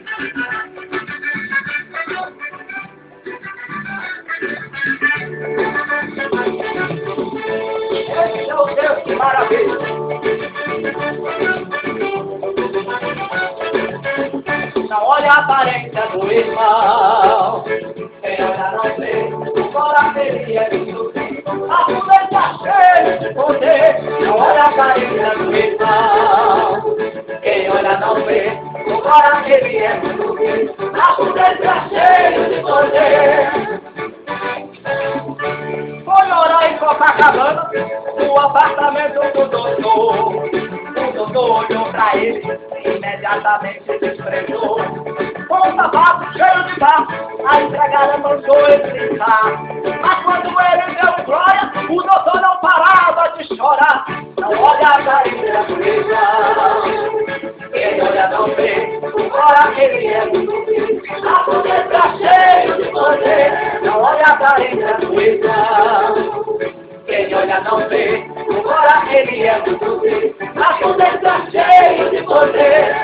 Esse é o Deus que maravilha. Não olha a aparência do irmão, quem olha não vê, o coração ele é muito bem. A mulher está cheia de poder, não olha a aparência do irmão, quem olha não vê, o coração ele é muito bem. A mulher está cheia de poder. Foi orar em Copacabana, no apartamento do doutor. O doutor olhou pra ele e imediatamente desprezou. Com um sapato cheio de barro, a empregada mandou ele sentar. Mas quando ele deu glória, o doutor não parava de chorar. Não olha a carinha do irmão, quem olha não vê, o coração ele é muito bem. A poder tá cheio de poder, não olha a carinha do irmão. Quem olha não vê, o coração ele é muito bem. A poder tá cheio de poder.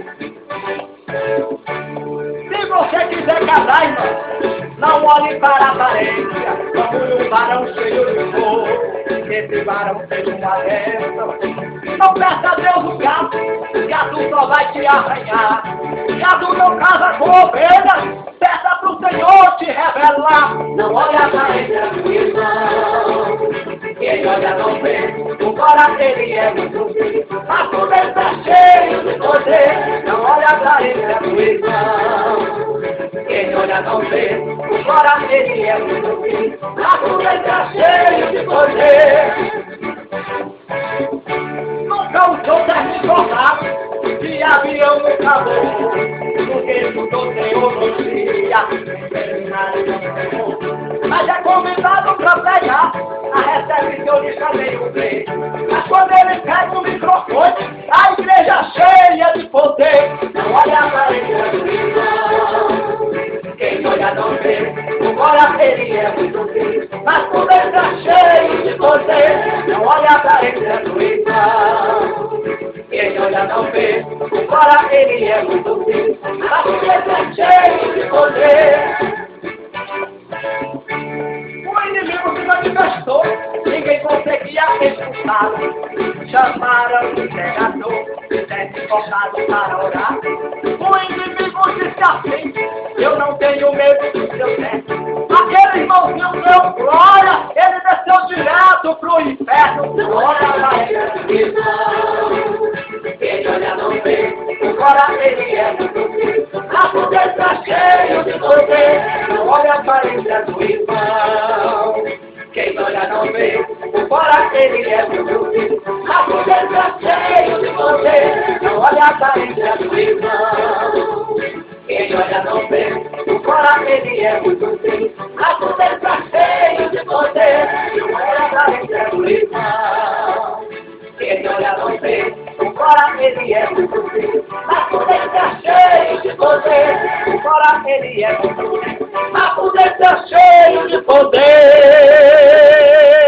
Se você quiser casar, irmão, não olhe para a aparência, como um varão cheio de cor. Esse varão tem uma bênção. Não peça a Deus o gato só vai te arranhar. Gado não casa com ovelha, peça pro Senhor te revelar. Não olhe a aparência do irmão, quem olha não vê, o coração ele é muito bem. A tudo está cheio de poder, não olha a aparência do irmão, quem olha não vê, o coração ele é muito bem. A tudo está cheio de poder. Nunca usou terno cortado, de avião nunca voou, porque estudou teologia, mas é convidado pra pregar, a recepção de chameio vem. Mas quando ele pega o microfone, a igreja cheia de poder. Não olha a aparência do irmão, quem olha não vê, o coração ele é muito bem. Mas quando ele tá cheio de poder, não olha a aparência do irmão, quem olha não vê, o coração ele é muito bem. Mas quando ele tá cheio de poder. O inimigo se manifestou, ninguém conseguia expulsá-lo. Chamaram o pregador, desse cortado para orar. O inimigo disse assim: eu não tenho medo do seu teto. Aquele irmãozinho deu glória, ele desceu direto pro inferno. Glória a Deus. Quem olha não vê, o coração ele é muito bem. A poder está cheio de poder, não olha a aparência do irmão. Quem olha não vê, o coração ele é muito bem. A poder está cheio de poder, não olha a aparência do irmão. Quem olha não vê, o coração ele é muito bem. A poder está cheio de poder, não olha a aparência do irmão. Quem olha não vê, o coração ele é muito bem. A poder está cheio de poder, o coração ele é muito bem. A poder está cheio de poder.